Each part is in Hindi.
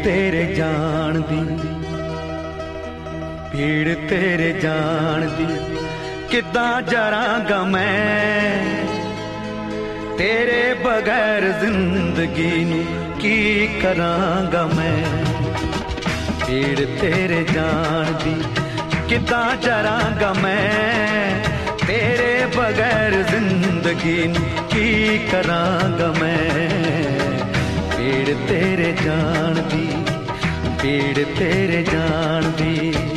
तेरे जान दी, पीड़ तेरे जान दी किद्दां जरांगा मैं, तेरे बगैर जिंदगी नू की करांगा मैं। पीड़ तेरे जान दी किद्दां जरांगा मैं, तेरे बगैर जिंदगी नू की करांगा मैं। पीड़ तेरे जान दी, पीड़ तेरे जान दी।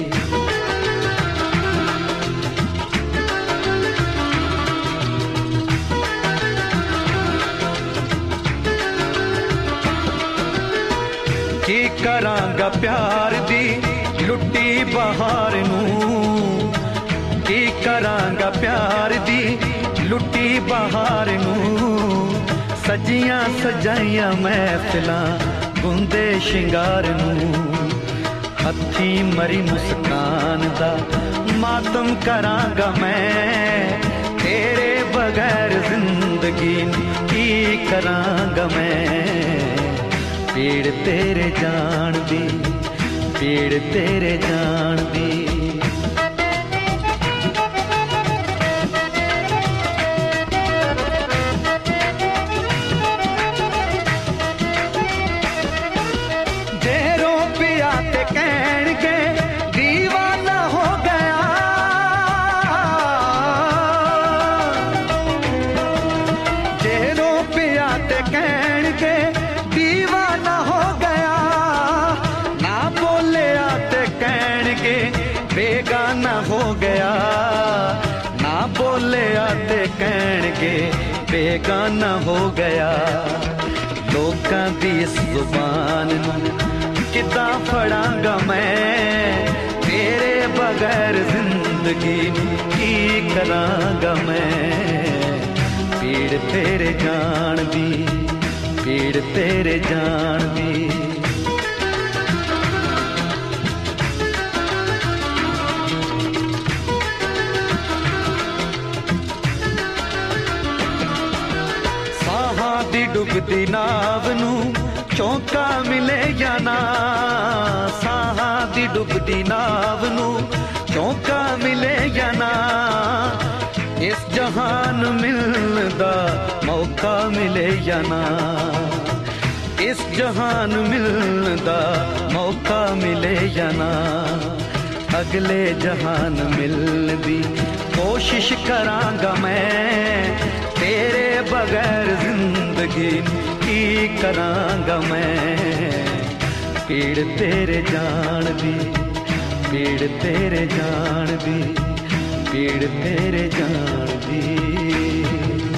की करांगा प्यार दी लुट्टी बहार नू, की करांगा प्यार दी लुट्टी बहार नू। सजियां सजाइयां महफिलां गुंदे शिंगार नू, हथी मरी मुस्कान दा मातम करांगा मैं, तेरे बगैर जिंदगी की करांगा मैं। पीड़ तेरे जान दी, पीड़ तेरे जान दी। बेगाना हो गया ना बोले आते कहणगे बेगाना हो गया। लोकां दी इस जुबान नू किद्दां फड़ांगा मैं, तेरे बगैर जिंदगी की करांगा मैं। पीड़ तेरे जान दी, पीड़ तेरे जान दी। डुबदी नाव नू चौंका मिले या ना, साहां दी डुबदी नाव नू चौंका मिले या ना। इस जहान मिलदा मौका मिले या ना, इस जहान मिलदा मौका मिले या ना। अगले जहान मिलदी कोशिश करांगा मैं, तेरे बगैर जिंदगी की करांगा मैं। पीड़ तेरे जान दी, पीड़ तेरे जान दी, पीड़ तेरे जान दी।